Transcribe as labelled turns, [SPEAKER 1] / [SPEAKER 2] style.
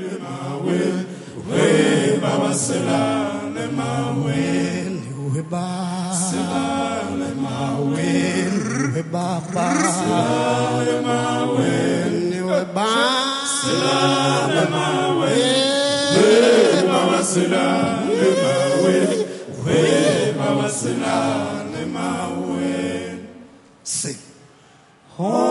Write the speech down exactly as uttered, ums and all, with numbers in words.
[SPEAKER 1] le mawen, we baba sela le mawen, we ba sela le mawen, we baba sela le mawen, we ba sela le mawen, we baba sela le mawen, we baba sela le mawen. Sing. Oh.